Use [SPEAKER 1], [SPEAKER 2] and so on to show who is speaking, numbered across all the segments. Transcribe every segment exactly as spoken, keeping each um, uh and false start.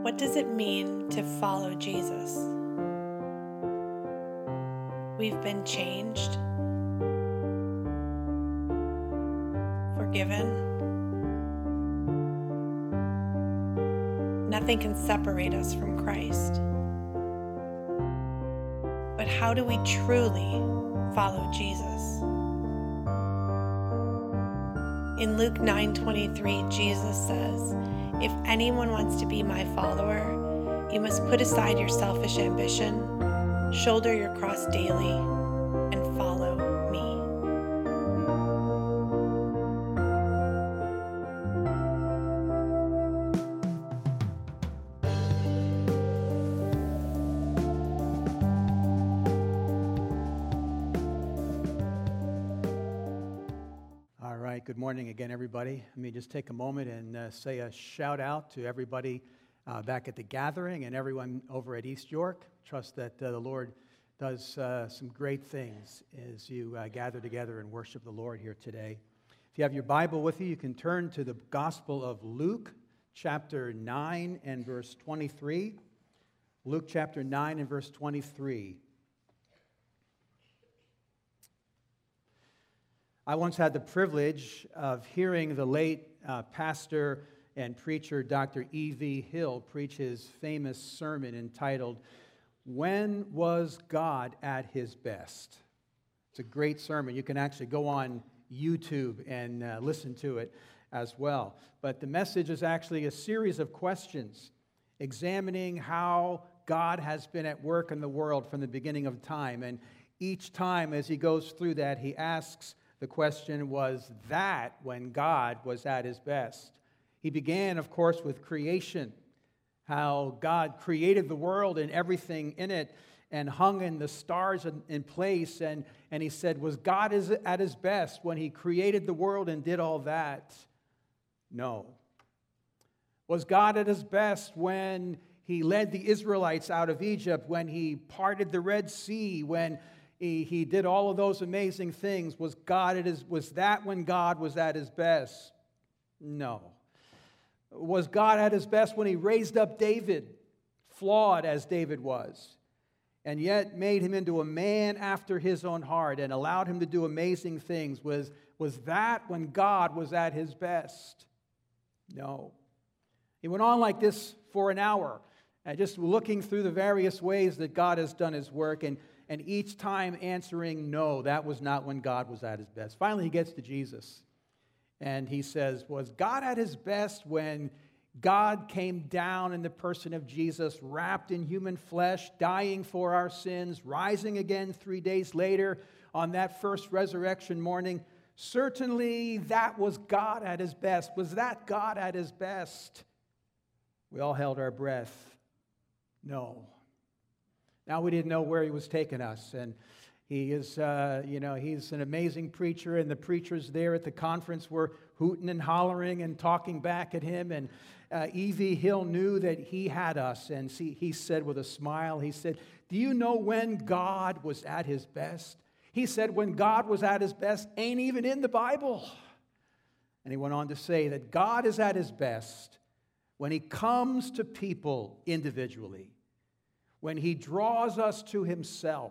[SPEAKER 1] What does it mean to follow Jesus? We've been changed, forgiven. Nothing can separate us from Christ. But how do we truly follow Jesus? In Luke nine twenty-three, Jesus says, "If anyone wants to be my follower, you must put aside your selfish ambition, shoulder your cross daily, and follow me."
[SPEAKER 2] All right, good morning again, everybody. Let me just take a moment and uh, say a shout out to everybody uh, back at the gathering and everyone over at East York. Trust that uh, the Lord does uh, some great things as you uh, gather together and worship the Lord here today. If you have your Bible with you, you can turn to the Gospel of Luke, chapter nine and verse twenty-three. Luke chapter nine and verse twenty-three. I once had the privilege of hearing the late uh, pastor and preacher Doctor E V Hill preach his famous sermon entitled, "When Was God at His Best?" It's a great sermon. You can actually go on YouTube and uh, listen to it as well. But the message is actually a series of questions examining how God has been at work in the world from the beginning of time. And each time as he goes through that, he asks the question, was that when God was at His best? He began, of course, with creation, how God created the world and everything in it and hung in the stars in, in place. And, and he said, was God is at His best when He created the world and did all that? No. Was God at His best when He led the Israelites out of Egypt, when He parted the Red Sea, when He, he did all of those amazing things? Was God at his, was that when God was at His best? No. Was God at His best when He raised up David, flawed as David was, and yet made him into a man after His own heart and allowed him to do amazing things? Was, was that when God was at His best? No. He went on like this for an hour, and just looking through the various ways that God has done His work, and And each time answering, no, that was not when God was at His best. Finally, he gets to Jesus. And he says, was God at His best when God came down in the person of Jesus, wrapped in human flesh, dying for our sins, rising again three days later on that first resurrection morning? Certainly, that was God at His best. Was that God at His best? We all held our breath. No. Now, we didn't know where He was taking us, and he is, uh, you know, he's an amazing preacher, and the preachers there at the conference were hooting and hollering and talking back at him, and uh, E V Hill knew that he had us, and see, he said with a smile, he said, "Do you know when God was at His best?" He said, when God was at His best ain't even in the Bible. And he went on to say that God is at His best when He comes to people individually, when He draws us to Himself,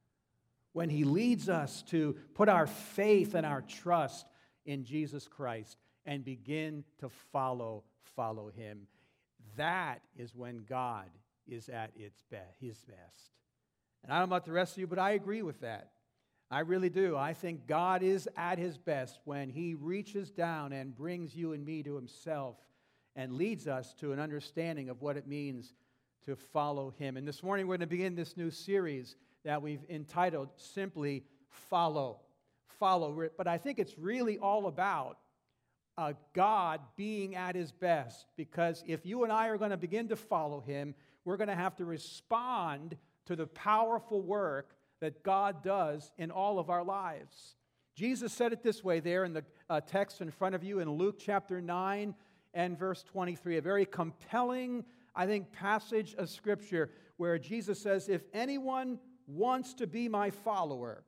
[SPEAKER 2] when He leads us to put our faith and our trust in Jesus Christ and begin to follow, follow Him. That is when God is at its be- His best. And I don't know about the rest of you, but I agree with that. I really do. I think God is at His best when He reaches down and brings you and me to Himself and leads us to an understanding of what it means to follow Him. And this morning we're going to begin this new series that we've entitled simply Follow. Follow. But I think it's really all about uh, God being at His best, because if you and I are going to begin to follow Him, we're going to have to respond to the powerful work that God does in all of our lives. Jesus said it this way there in the uh, text in front of you in Luke chapter nine and verse twenty-three, a very compelling, I think, passage of Scripture where Jesus says, if anyone wants to be my follower,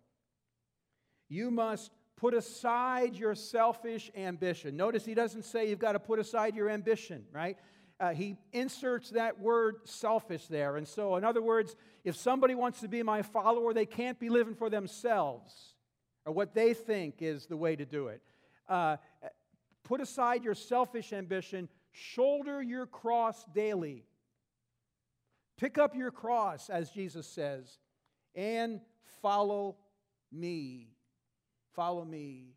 [SPEAKER 2] you must put aside your selfish ambition. Notice he doesn't say you've got to put aside your ambition, right? uh, he inserts that word selfish there. And so, in other words, if somebody wants to be my follower, they can't be living for themselves or what they think is the way to do it. Uh, put aside your selfish ambition, shoulder your cross daily. Pick up your cross, as Jesus says, and follow me. Follow me.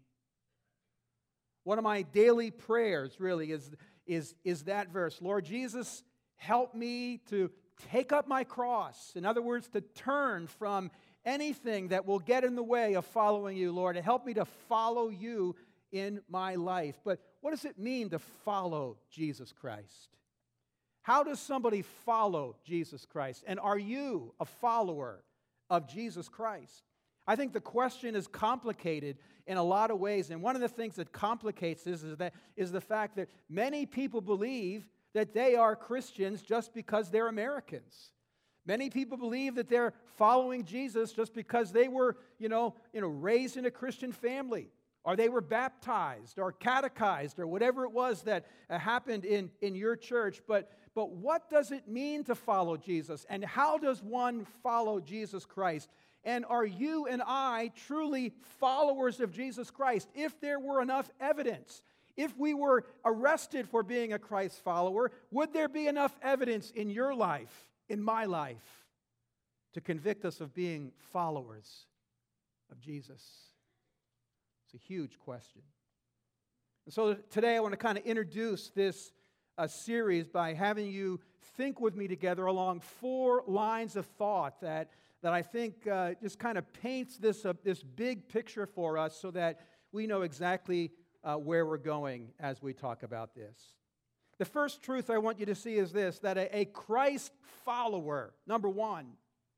[SPEAKER 2] One of my daily prayers, really, is, is, is that verse. Lord Jesus, help me to take up my cross. In other words, to turn from anything that will get in the way of following you, Lord, and help me to follow you in my life. But what does it mean to follow Jesus Christ? How does somebody follow Jesus Christ? And are you a follower of Jesus Christ? I think the question is complicated in a lot of ways, and one of the things that complicates this is, that, is the fact that many people believe that they are Christians just because they're Americans. Many people believe that they're following Jesus just because they were, you know, you know, raised in a Christian family, or they were baptized or catechized or whatever it was that uh, happened in, in your church. But, but what does it mean to follow Jesus? And how does one follow Jesus Christ? And are you and I truly followers of Jesus Christ? If there were enough evidence, if we were arrested for being a Christ follower, would there be enough evidence in your life, in my life, to convict us of being followers of Jesus? It's a huge question. And so today I want to kind of introduce this uh, series by having you think with me together along four lines of thought that, that I think uh, just kind of paints this, uh, this big picture for us so that we know exactly uh, where we're going as we talk about this. The first truth I want you to see is this, that a, a Christ follower, number one,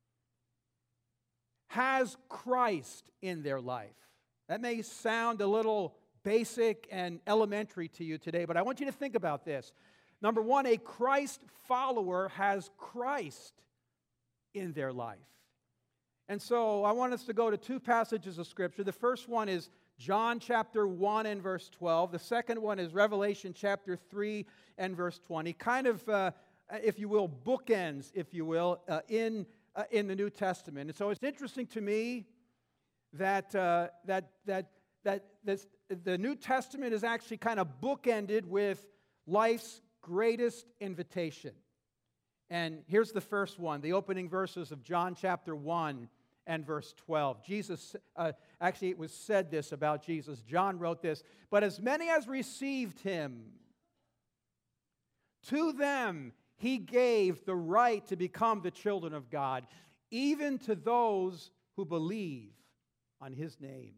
[SPEAKER 2] has Christ in their life. That may sound a little basic and elementary to you today, but I want you to think about this. Number one, a Christ follower has Christ in their life. And so I want us to go to two passages of Scripture. The first one is John chapter one and verse twelve. The second one is Revelation chapter three and verse twenty. Kind of, uh, if you will, bookends, if you will, uh, in, uh, in the New Testament. And so it's interesting to me that, uh, that, that, that this, the New Testament is actually kind of bookended with life's greatest invitation. And here's the first one, the opening verses of John chapter one and verse twelve. Jesus, uh, actually it was said this about Jesus. John wrote this, "But as many as received him, to them he gave the right to become the children of God, even to those who believe on his name."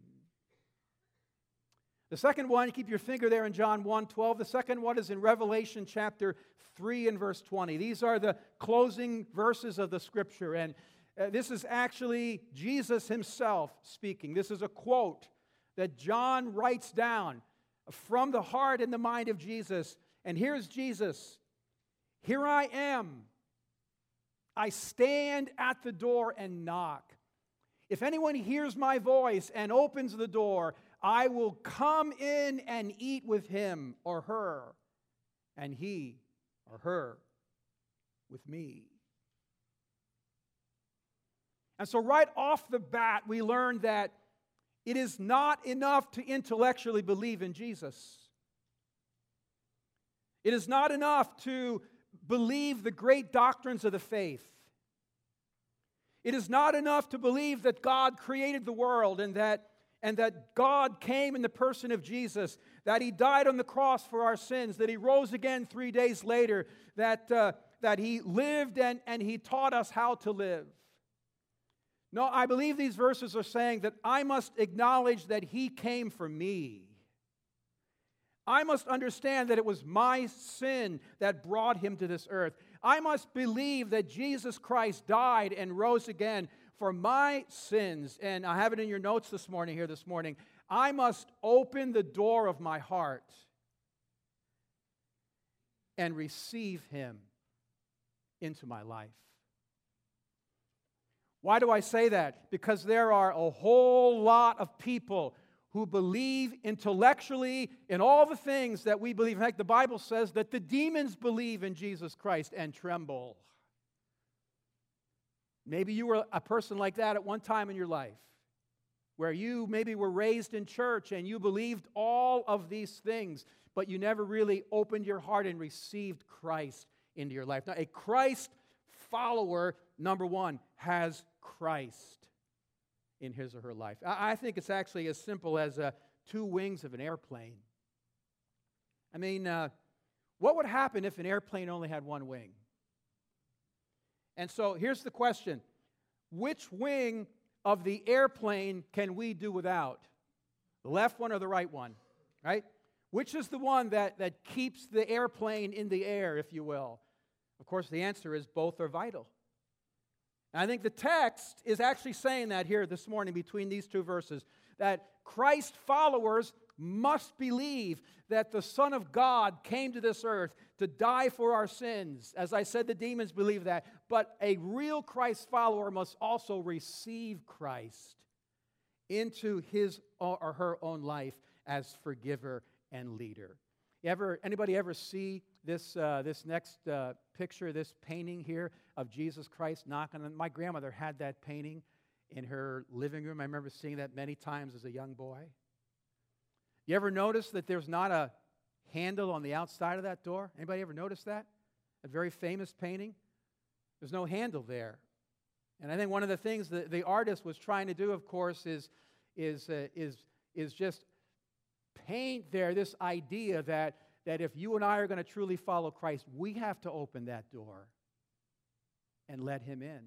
[SPEAKER 2] The second one, keep your finger there in John one twelve. The second one is in Revelation chapter three and verse twenty. These are the closing verses of the Scripture, and uh, this is actually Jesus himself speaking. This is a quote that John writes down from the heart and the mind of Jesus. And here's Jesus. "Here I am. I stand at the door and knock. If anyone hears my voice and opens the door, I will come in and eat with him or her, and he or her with me." And so right off the bat, we learn that it is not enough to intellectually believe in Jesus. It is not enough to believe the great doctrines of the faith. It is not enough to believe that God created the world and that And that God came in the person of Jesus, that he died on the cross for our sins, that he rose again three days later, that, uh, that he lived and, and he taught us how to live. No, I believe these verses are saying that I must acknowledge that he came for me. I must understand that it was my sin that brought him to this earth. I must believe that Jesus Christ died and rose again for my sins. And I have it in your notes this morning, here this morning. I must open the door of my heart and receive him into my life. Why do I say that? Because there are a whole lot of people who believe intellectually in all the things that we believe. In fact, the Bible says that the demons believe in Jesus Christ and tremble. Maybe you were a person like that at one time in your life, where you maybe were raised in church and you believed all of these things, but you never really opened your heart and received Christ into your life. Now, a Christ follower, number one, has Christ in his or her life. I think it's actually as simple as uh, two wings of an airplane. I mean, uh, what would happen if an airplane only had one wing? And so here's the question. Which wing of the airplane can we do without? The left one or the right one, right? Which is the one that, that keeps the airplane in the air, if you will? Of course, the answer is both are vital. And I think the text is actually saying that here this morning between these two verses, that Christ followers must believe that the Son of God came to this earth to die for our sins. As I said, the demons believe that. But a real Christ follower must also receive Christ into his or her own life as forgiver and leader. You ever, anybody ever see this, uh, this next uh, picture, this painting here of Jesus Christ knocking on? My grandmother had that painting in her living room. I remember seeing that many times as a young boy. You ever notice that there's not a handle on the outside of that door? Anybody ever notice that? A very famous painting. There's no handle there. And I think one of the things that the artist was trying to do, of course, is, is, uh, is, is just paint there this idea that, that if you and I are going to truly follow Christ, we have to open that door and let him in.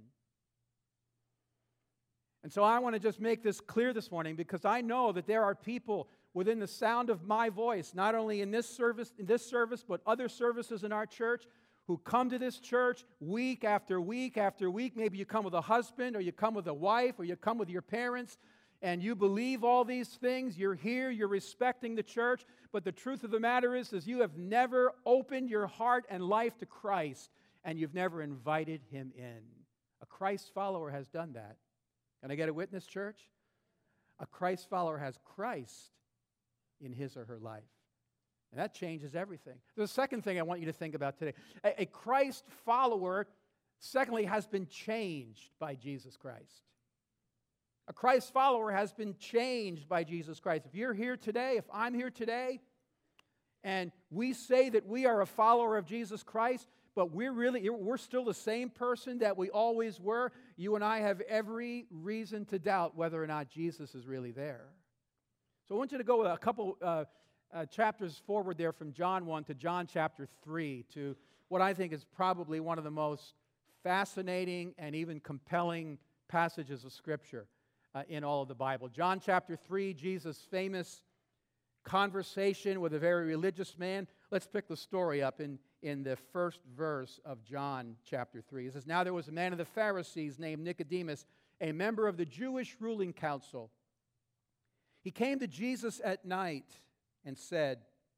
[SPEAKER 2] And so I want to just make this clear this morning, because I know that there are people within the sound of my voice, not only in this service, in this service, but other services in our church, who come to this church week after week after week. Maybe you come with a husband, or you come with a wife, or you come with your parents, and you believe all these things. You're here, you're respecting the church, but the truth of the matter is, is you have never opened your heart and life to Christ, and you've never invited him in. A Christ follower has done that. Can I get a witness, church? A Christ follower has Christ in his or her life. And that changes everything. The second thing I want you to think about today. A, a Christ follower, secondly, has been changed by Jesus Christ. A Christ follower has been changed by Jesus Christ. If you're here today, if I'm here today, and we say that we are a follower of Jesus Christ, but we're really, we're still the same person that we always were, you and I have every reason to doubt whether or not Jesus is really there. So I want you to go a couple uh, uh, chapters forward there from John one to John chapter three, to what I think is probably one of the most fascinating and even compelling passages of Scripture uh, in all of the Bible. John chapter three, Jesus' famous conversation with a very religious man. Let's pick the story up in, in the first verse of John chapter three. It says, "Now there was a man of the Pharisees named Nicodemus, a member of the Jewish ruling council. He came to Jesus at night and said,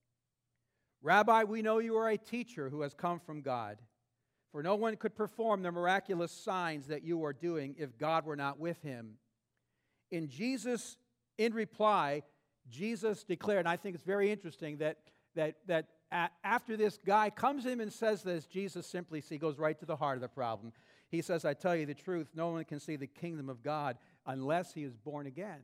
[SPEAKER 2] 'Rabbi, we know you are a teacher who has come from God, for no one could perform the miraculous signs that you are doing if God were not with him.' In Jesus, in reply, Jesus declared," and I think it's very interesting that, that, that a- after this guy comes to him and says this, Jesus simply, he goes right to the heart of the problem. He says, "I tell you the truth, no one can see the kingdom of God unless he is born again."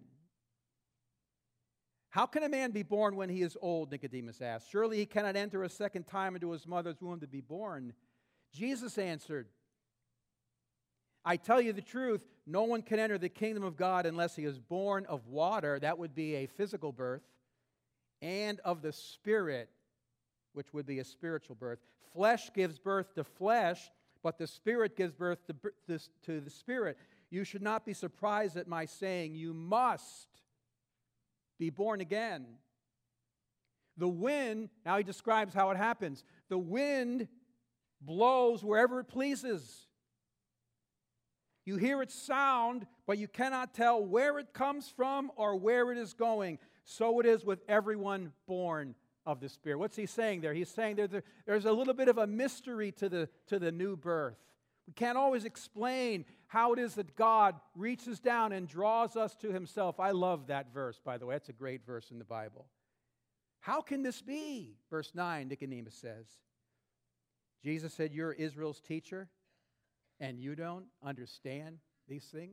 [SPEAKER 2] "How can a man be born when he is old?" Nicodemus asked. "Surely he cannot enter a second time into his mother's womb to be born." Jesus answered, "I tell you the truth, no one can enter the kingdom of God unless he is born of water," that would be a physical birth, "and of the Spirit," which would be a spiritual birth. "Flesh gives birth to flesh, but the Spirit gives birth to, to, to the Spirit. You should not be surprised at my saying, you must be born again. The wind," now he describes how it happens, "the wind blows wherever it pleases. You hear its sound, but you cannot tell where it comes from or where it is going. So it is with everyone born of the Spirit." What's he saying there? He's saying there's a, there's a little bit of a mystery to the, to the new birth. We can't always explain how it is that God reaches down and draws us to himself. I love that verse, by the way. That's a great verse in the Bible. How can this be? Verse nine, Nicodemus says. Jesus said, you're Israel's teacher, and you don't understand these things?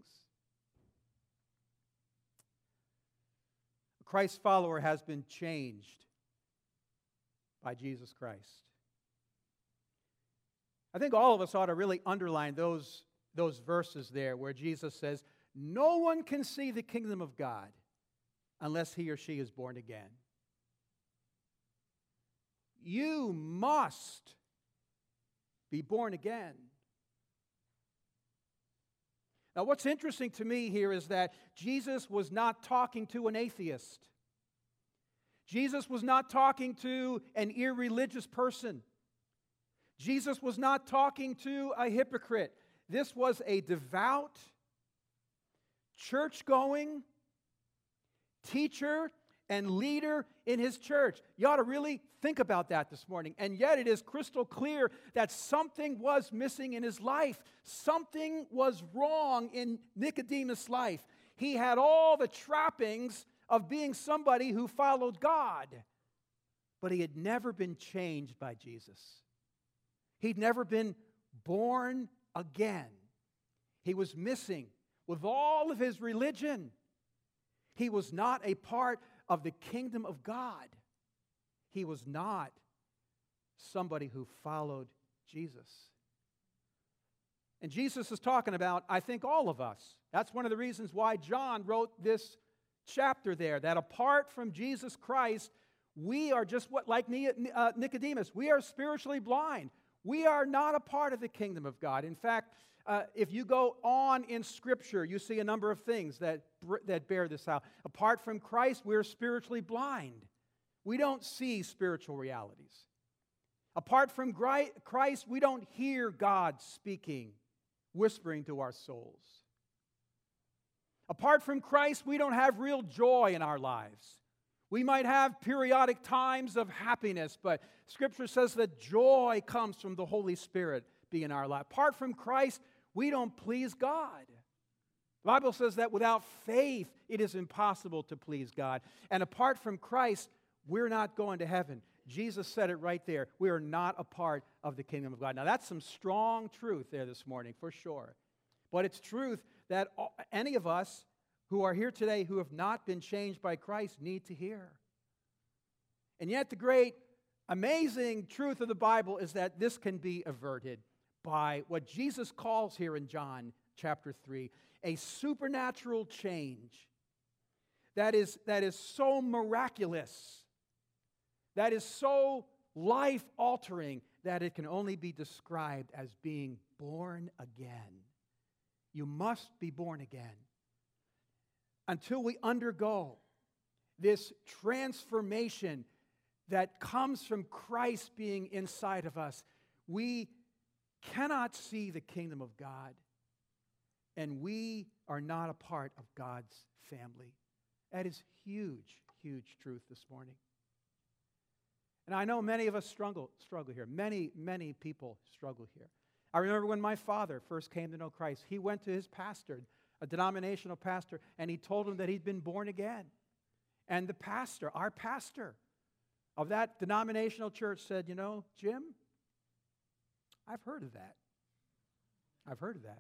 [SPEAKER 2] A Christ follower has been changed by Jesus Christ. I think all of us ought to really underline those, those verses there where Jesus says, no one can see the kingdom of God unless he or she is born again. You must be born again. Now, what's interesting to me here is that Jesus was not talking to an atheist. Jesus was not talking to an irreligious person. Jesus was not talking to a hypocrite. This was a devout, church-going teacher and leader in his church. You ought to really think about that this morning. And yet it is crystal clear that something was missing in his life. Something was wrong in Nicodemus' life. He had all the trappings of being somebody who followed God, but he had never been changed by Jesus. He'd never been born again. He was missing. With all of his religion, he was not a part of the kingdom of God. He was not somebody who followed Jesus. And Jesus is talking about, I think, all of us. That's one of the reasons why John wrote this chapter there, that apart from Jesus Christ, we are just what like Nicodemus. We are spiritually blind. We are not a part of the kingdom of God. In fact, uh, if you go on in Scripture, you see a number of things that, that bear this out. Apart from Christ, we're spiritually blind. We don't see spiritual realities. Apart from Christ, we don't hear God speaking, whispering to our souls. Apart from Christ, we don't have real joy in our lives. We might have periodic times of happiness, but Scripture says that joy comes from the Holy Spirit being in our life. Apart from Christ, we don't please God. The Bible says that without faith, it is impossible to please God. And apart from Christ, we're not going to heaven. Jesus said it right there. We are not a part of the kingdom of God. Now, that's some strong truth there this morning, for sure. But it's truth that any of us who are here today who have not been changed by Christ need to hear. And yet the great, amazing truth of the Bible is that this can be averted by what Jesus calls here in John chapter three, a supernatural change that is, that is so miraculous, that is so life-altering, that it can only be described as being born again. You must be born again. Until we undergo this transformation that comes from Christ being inside of us, we cannot see the kingdom of God, and we are not a part of God's family. That is huge, huge truth this morning. And I know many of us struggle, struggle here. Many, many people struggle here. I remember when my father first came to know Christ, he went to his pastor, a denominational pastor, and he told him that he'd been born again. And the pastor, our pastor of that denominational church said, you know, Jim, I've heard of that. I've heard of that.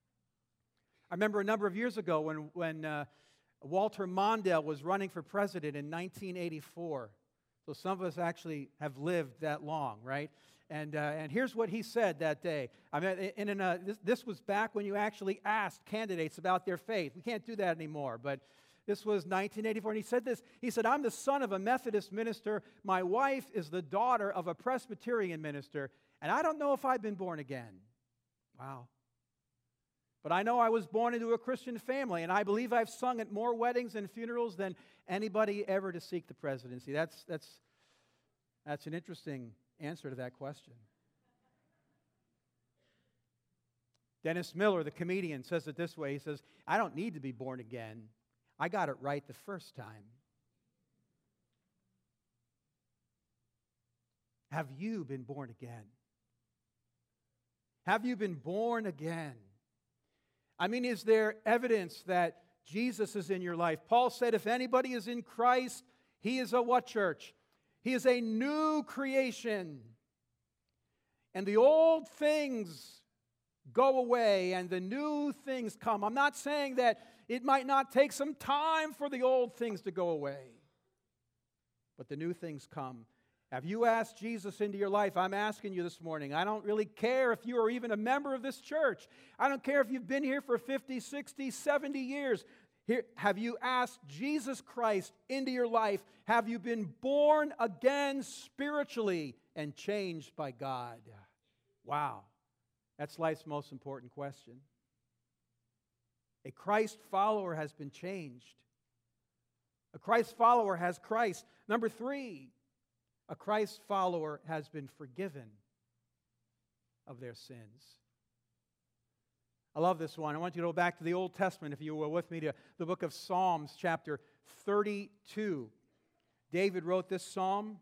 [SPEAKER 2] I remember a number of years ago when, when uh, Walter Mondale was running for president in nineteen eighty-four. So some of us actually have lived that long, right? And, uh, and here's what he said that day. I mean, in, in a, this, this was back when you actually asked candidates about their faith. We can't do that anymore, but this was nineteen eighty-four, and he said this. He said, I'm the son of a Methodist minister. My wife is the daughter of a Presbyterian minister, and I don't know if I've been born again. Wow. But I know I was born into a Christian family, and I believe I've sung at more weddings and funerals than anybody ever to seek the presidency. That's, that's, that's an interesting answer to that question. Dennis Miller, the comedian, says it this way. He says, I don't need to be born again. I got it right the first time. Have you been born again? Have you been born again? I mean, is there evidence that Jesus is in your life? Paul said, if anybody is in Christ, he is a what, church? He is a new creation. And the old things go away and the new things come. I'm not saying that it might not take some time for the old things to go away, but the new things come. Have you asked Jesus into your life? I'm asking you this morning. I don't really care if you are even a member of this church. I don't care if you've been here for fifty, sixty, seventy years. Here, have you asked Jesus Christ into your life? Have you been born again spiritually and changed by God? Wow. That's life's most important question. A Christ follower has been changed. A Christ follower has Christ. Number three, a Christ follower has been forgiven of their sins. I love this one. I want you to go back to the Old Testament, if you were with me, to the book of Psalms, chapter thirty-two. David wrote this psalm,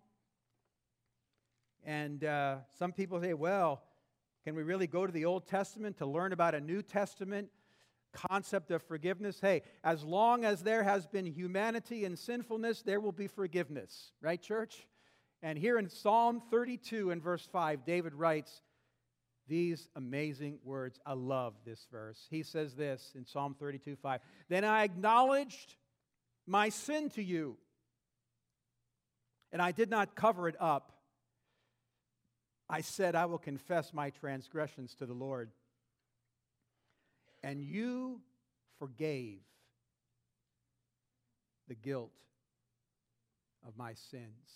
[SPEAKER 2] and uh, some people say, well, can we really go to the Old Testament to learn about a New Testament concept of forgiveness? Hey, as long as there has been humanity and sinfulness, there will be forgiveness. Right, church? And here in Psalm thirty-two and verse five, David writes these amazing words. I love this verse. He says this in Psalm thirty-two, five. Then I acknowledged my sin to you, and I did not cover it up. I said, I will confess my transgressions to the Lord. And you forgave the guilt of my sins.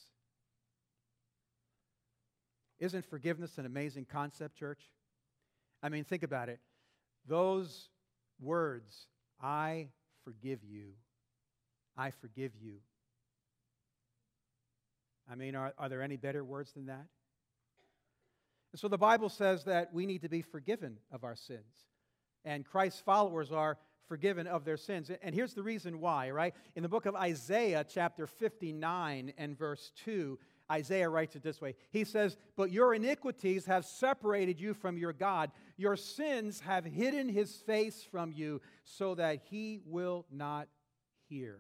[SPEAKER 2] Isn't forgiveness an amazing concept, church? I mean, think about it. Those words, I forgive you, I forgive you. I mean, are, are there any better words than that? And so the Bible says that we need to be forgiven of our sins. And Christ's followers are forgiven of their sins. And here's the reason why, right? In the book of Isaiah, chapter fifty-nine and verse two, Isaiah writes it this way. He says, but your iniquities have separated you from your God. Your sins have hidden his face from you so that he will not hear.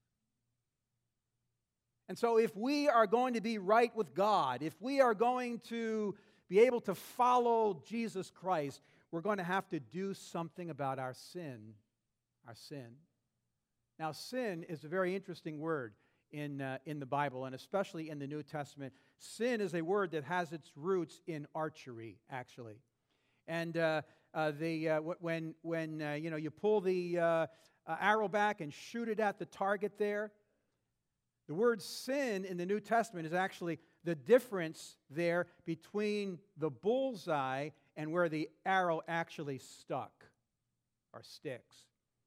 [SPEAKER 2] And so if we are going to be right with God, if we are going to be able to follow Jesus Christ, we're going to have to do something about our sin. Our sin. Now, sin is a very interesting word in, uh, in the Bible, and especially in the New Testament. Sin is a word that has its roots in archery, actually. And uh, uh, the, uh, when, when uh, you know, you pull the uh, uh, arrow back and shoot it at the target there, the word sin in the New Testament is actually the difference there between the bullseye and where the arrow actually stuck or sticks.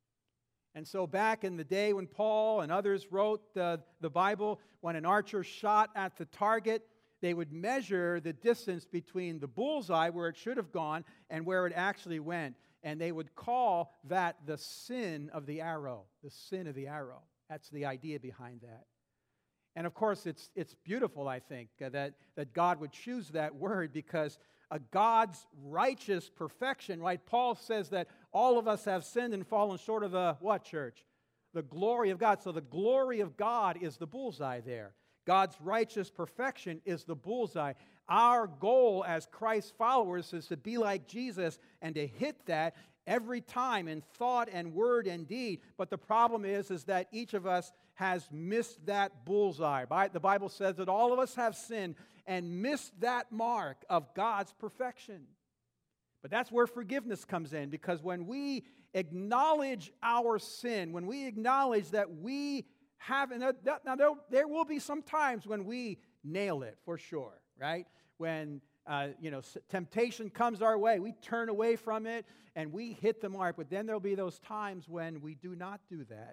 [SPEAKER 2] And so back in the day when Paul and others wrote uh, the Bible, when an archer shot at the target, they would measure the distance between the bullseye, where it should have gone, and where it actually went. And they would call that the sin of the arrow, the sin of the arrow. That's the idea behind that. And of course, it's, it's beautiful, I think, uh, that, that God would choose that word, because a God's righteous perfection, right? Paul says that all of us have sinned and fallen short of the what, church? The glory of God. So the glory of God is the bullseye there. God's righteous perfection is the bullseye. Our goal as Christ followers is to be like Jesus and to hit that every time in thought and word and deed. But the problem is, is that each of us has missed that bullseye. The Bible says that all of us have sinned and missed that mark of God's perfection. But that's where forgiveness comes in, because when we acknowledge our sin, when we acknowledge that we have, and that, now there, there will be some times when we nail it, for sure, right? When uh, you know, temptation comes our way, we turn away from it and we hit the mark. But then there'll be those times when we do not do that.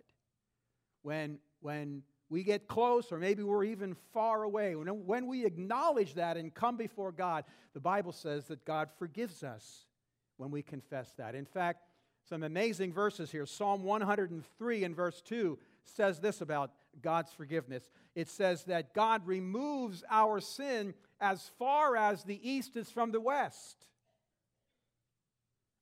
[SPEAKER 2] When, when we get close, or maybe we're even far away. When, when we acknowledge that and come before God, the Bible says that God forgives us when we confess that. In fact, some amazing verses here. Psalm one hundred three and verse two says this about God's forgiveness. It says that God removes our sin as far as the east is from the west.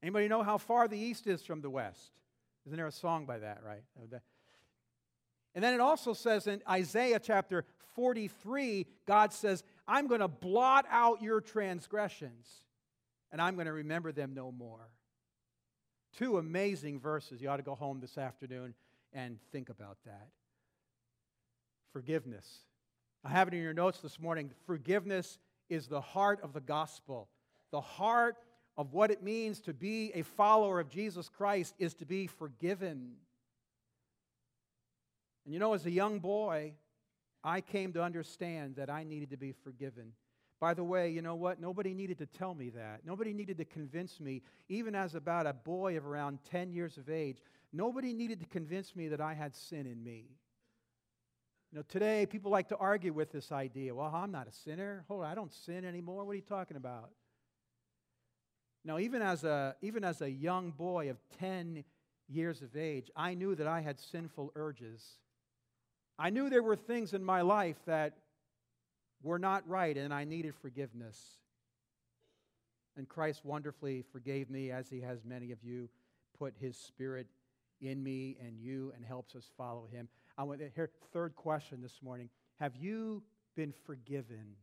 [SPEAKER 2] Anybody know how far the east is from the west? Isn't there a song by that, right? And then it also says in Isaiah chapter forty-three, God says, I'm going to blot out your transgressions, and I'm going to remember them no more. Two amazing verses. You ought to go home this afternoon and think about that. Forgiveness. I have it in your notes this morning. Forgiveness is the heart of the gospel. The heart of what it means to be a follower of Jesus Christ is to be forgiven. And you know, as a young boy, I came to understand that I needed to be forgiven. By the way, you know what? Nobody needed to tell me that. Nobody needed to convince me, even as about a boy of around ten years of age, nobody needed to convince me that I had sin in me. You know, today people like to argue with this idea. Well, I'm not a sinner. Hold on, I don't sin anymore. What are you talking about? Now, even as a, even as a young boy of ten years of age, I knew that I had sinful urges. I knew there were things in my life that were not right, and I needed forgiveness. And Christ wonderfully forgave me, as He has many of you, put His Spirit in me and you, and helps us follow Him. I want to hear third question this morning. Have you been forgiven?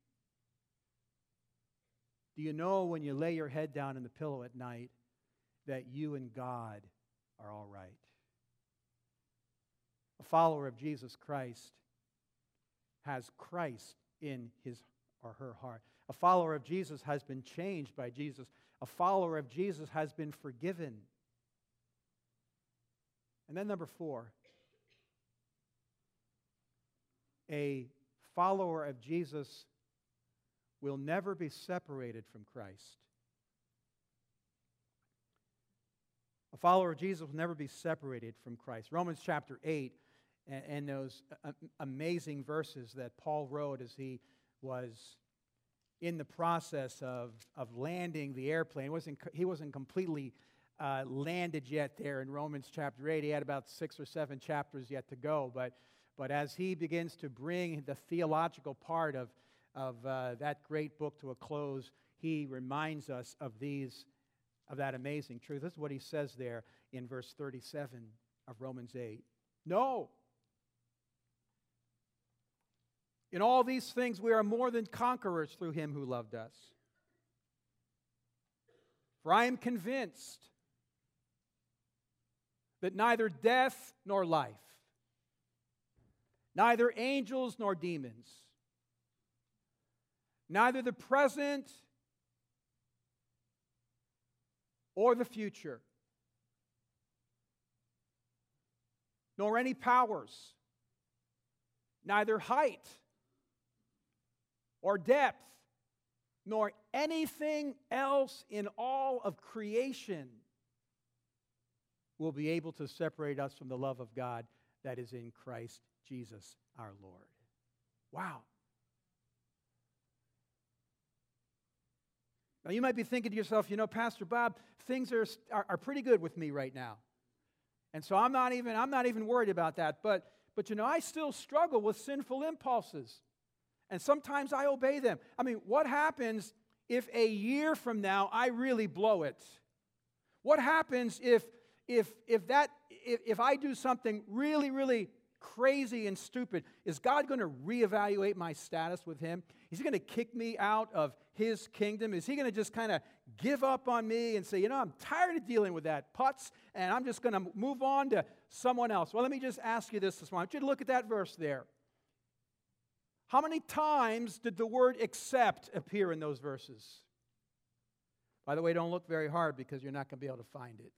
[SPEAKER 2] Do you know when you lay your head down in the pillow at night that you and God are all right? A follower of Jesus Christ has Christ in his or her heart. A follower of Jesus has been changed by Jesus. A follower of Jesus has been forgiven. And then number four, a follower of Jesus will never be separated from Christ. A follower of Jesus will never be separated from Christ. Romans chapter eight, and, and those amazing verses that Paul wrote as he was in the process of, of landing the airplane. He wasn't, he wasn't completely uh, landed yet there in Romans chapter eight. He had about six or seven chapters yet to go. But, but as he begins to bring the theological part of, of uh, that great book to a close, he reminds us of these, of that amazing truth. This is what he says there in verse thirty-seven of Romans eight. No. In all these things we are more than conquerors through Him who loved us. For I am convinced that neither death nor life, neither angels nor demons, neither the present or the future, nor any powers, neither height or depth, nor anything else in all of creation will be able to separate us from the love of God that is in Christ Jesus our Lord. Wow. Now you might be thinking to yourself, you know, Pastor Bob, things are, are, are pretty good with me right now. And so I'm not even, I'm not even worried about that. But, but you know, I still struggle with sinful impulses. And sometimes I obey them. I mean, what happens if a year from now I really blow it? What happens if if if that if, if I do something really, really crazy and stupid? Is God going to reevaluate my status with Him? Is He going to kick me out of His kingdom? Is He going to just kind of give up on me and say, you know, I'm tired of dealing with that putz, and I'm just going to move on to someone else? Well, let me just ask you this this morning. I want you to look at that verse there. How many times did the word accept appear in those verses? By the way, don't look very hard because you're not going to be able to find it.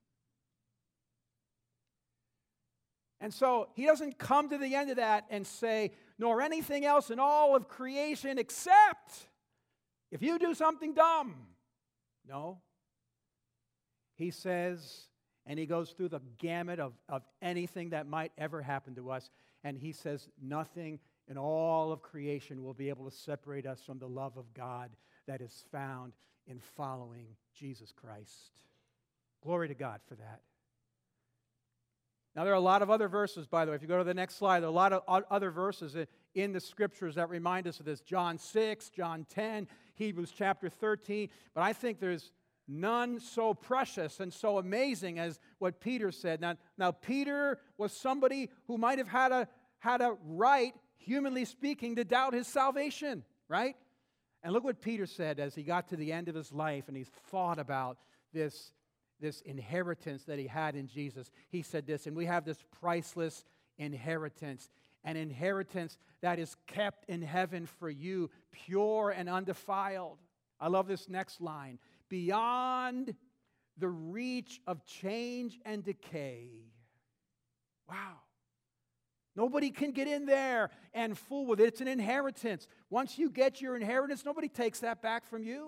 [SPEAKER 2] And so he doesn't come to the end of that and say, nor anything else in all of creation except if you do something dumb. No. He says, and he goes through the gamut of, of anything that might ever happen to us, and he says nothing in all of creation will be able to separate us from the love of God that is found in following Jesus Christ. Glory to God for that. Now, there are a lot of other verses, by the way. If you go to the next slide, there are a lot of other verses in the Scriptures that remind us of this. John six, John ten, Hebrews chapter thirteen. But I think there's none so precious and so amazing as what Peter said. Now, now Peter was somebody who might have had a, had a right, humanly speaking, to doubt his salvation, right? And look what Peter said as he got to the end of his life and he thought about this, this inheritance that he had in Jesus. He said this, and we have this priceless inheritance, an inheritance that is kept in heaven for you, pure and undefiled. I love this next line. Beyond the reach of change and decay. Wow. Nobody can get in there and fool with it. It's an inheritance. Once you get your inheritance, nobody takes that back from you.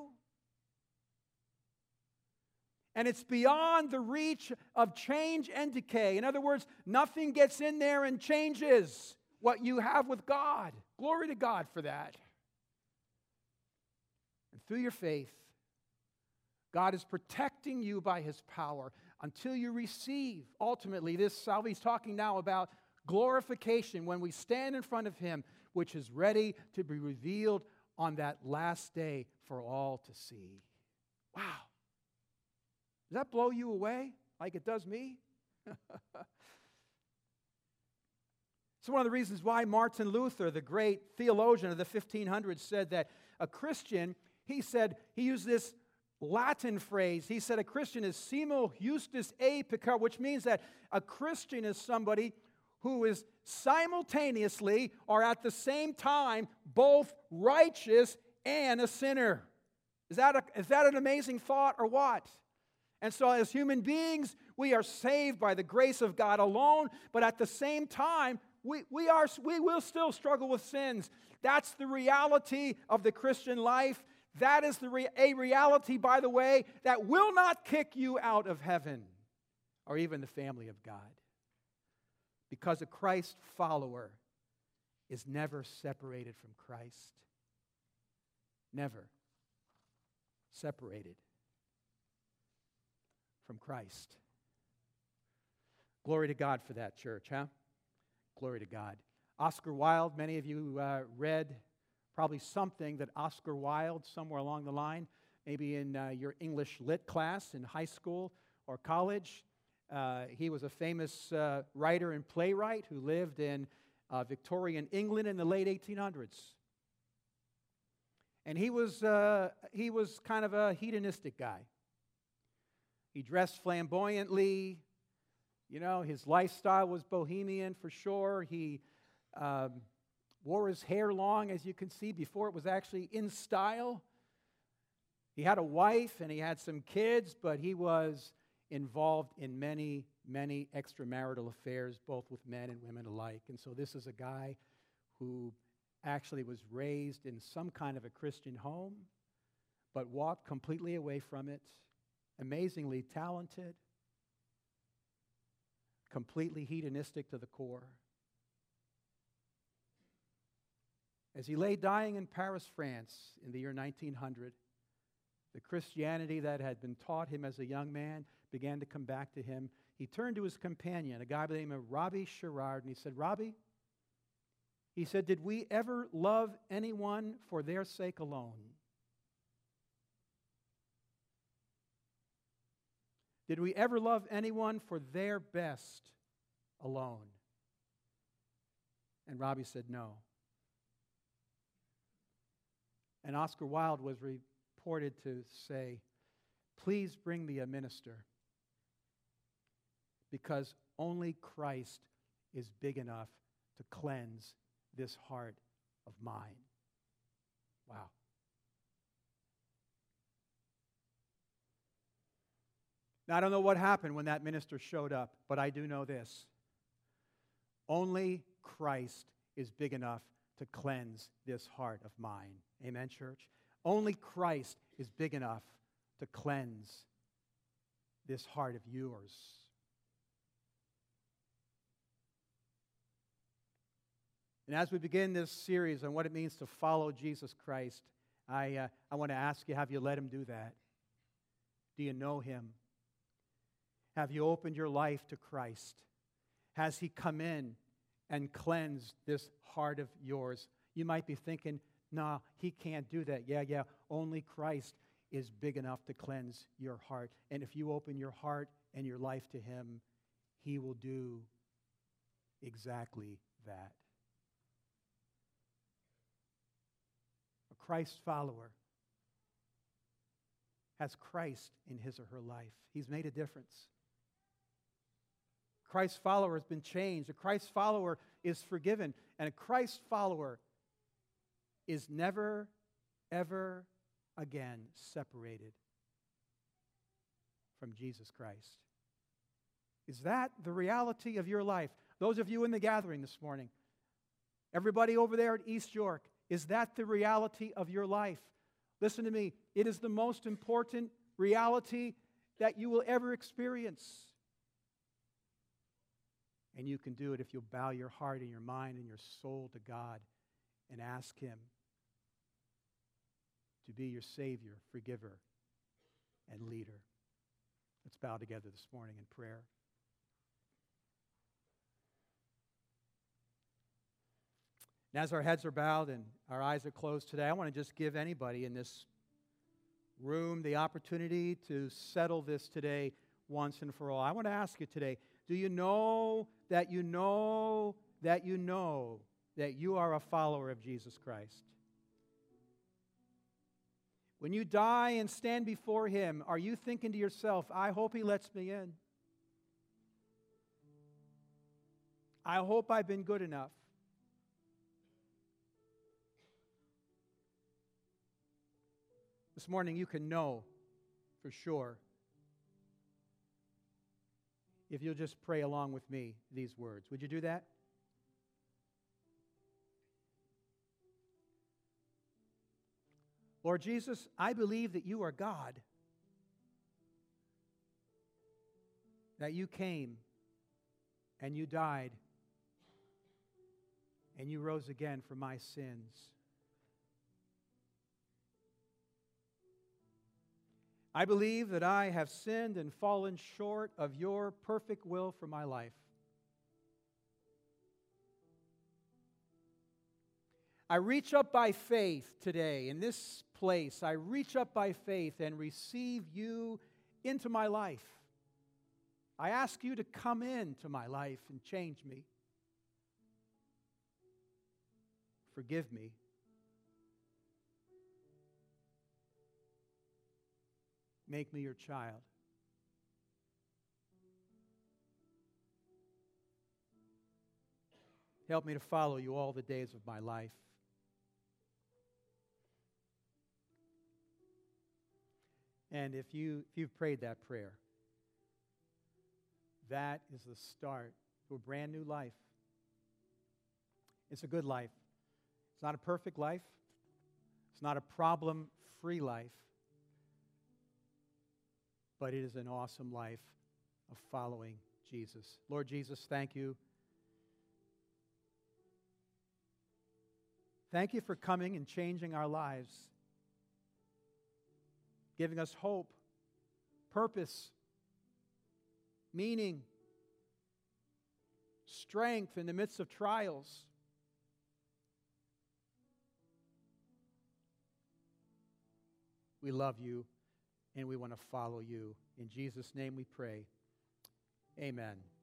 [SPEAKER 2] And it's beyond the reach of change and decay. In other words, nothing gets in there and changes what you have with God. Glory to God for that. And through your faith, God is protecting you by His power until you receive, ultimately, this salvation. He's talking now about glorification when we stand in front of Him, which is ready to be revealed on that last day for all to see. Wow. Does that blow you away like it does me? It's one of the reasons why Martin Luther, the great theologian of the fifteen hundreds, said that a Christian, he said, he used this Latin phrase. He said a Christian is simul justus e peccator, which means that a Christian is somebody who is simultaneously or at the same time both righteous and a sinner. Is that, a, is that an amazing thought or what? And so as human beings, we are saved by the grace of God alone, but at the same time, we, we, are, we will still struggle with sins. That's the reality of the Christian life. That is the re- a reality, by the way, that will not kick you out of heaven or even the family of God. Because a Christ follower is never separated from Christ. Never separated from Christ. Glory to God for that, church, huh? Glory to God. Oscar Wilde, many of you uh, read probably something that Oscar Wilde, somewhere along the line, maybe in uh, your English lit class in high school or college. Uh, he was a famous uh, writer and playwright who lived in uh, Victorian England in the late eighteen hundreds. And he was, uh, he was kind of a hedonistic guy. He dressed flamboyantly. You know, his lifestyle was bohemian for sure. He um, wore his hair long, as you can see, before it was actually in style. He had a wife and he had some kids, but he was involved in many, many extramarital affairs, both with men and women alike. And so this is a guy who actually was raised in some kind of a Christian home, but walked completely away from it. Amazingly talented, completely hedonistic to the core. As he lay dying in Paris, France in the year nineteen hundred, the Christianity that had been taught him as a young man began to come back to him. He turned to his companion, a guy by the name of Rabbi Sherard, and he said, Rabbi, he said, did we ever love anyone for their sake alone? Did we ever love anyone for their best alone? And Robbie said no. And Oscar Wilde was reported to say, please bring me a minister, because only Christ is big enough to cleanse this heart of mine. Wow. Now, I don't know what happened when that minister showed up, but I do know this. Only Christ is big enough to cleanse this heart of mine. Amen, church? Only Christ is big enough to cleanse this heart of yours. And as we begin this series on what it means to follow Jesus Christ, I, uh, I want to ask you, have you let Him do that? Do you know Him? Have you opened your life to Christ? Has He come in and cleansed this heart of yours? You might be thinking, no, He can't do that. Yeah, yeah, only Christ is big enough to cleanse your heart. And if you open your heart and your life to Him, He will do exactly that. A Christ follower has Christ in his or her life. He's made a difference. Christ follower has been changed. A Christ follower is forgiven. And a Christ follower is never, ever again separated from Jesus Christ. Is that the reality of your life? Those of you in the gathering this morning, everybody over there at East York, is that the reality of your life? Listen to me. It is the most important reality that you will ever experience. And you can do it if you'll bow your heart and your mind and your soul to God and ask Him to be your Savior, forgiver, and leader. Let's bow together this morning in prayer. And as our heads are bowed and our eyes are closed today, I want to just give anybody in this room the opportunity to settle this today once and for all. I want to ask you today, do you know that you know that you know that you are a follower of Jesus Christ? When you die and stand before Him, are you thinking to yourself, I hope He lets me in? I hope I've been good enough. This morning you can know for sure if you'll just pray along with me these words. Would you do that? Lord Jesus, I believe that you are God, that you came and you died and you rose again for my sins. I believe that I have sinned and fallen short of your perfect will for my life. I reach up by faith today in this place. I reach up by faith and receive you into my life. I ask you to come into my life and change me. Forgive me. Make me your child. Help me to follow you all the days of my life. And if you if you've prayed that prayer, that is the start to a brand new life. It's a good life. It's not a perfect life. It's not a problem-free life. But it is an awesome life of following Jesus. Lord Jesus, thank you. Thank you for coming and changing our lives, giving us hope, purpose, meaning, strength in the midst of trials. We love you. And we want to follow you. In Jesus' name we pray. Amen.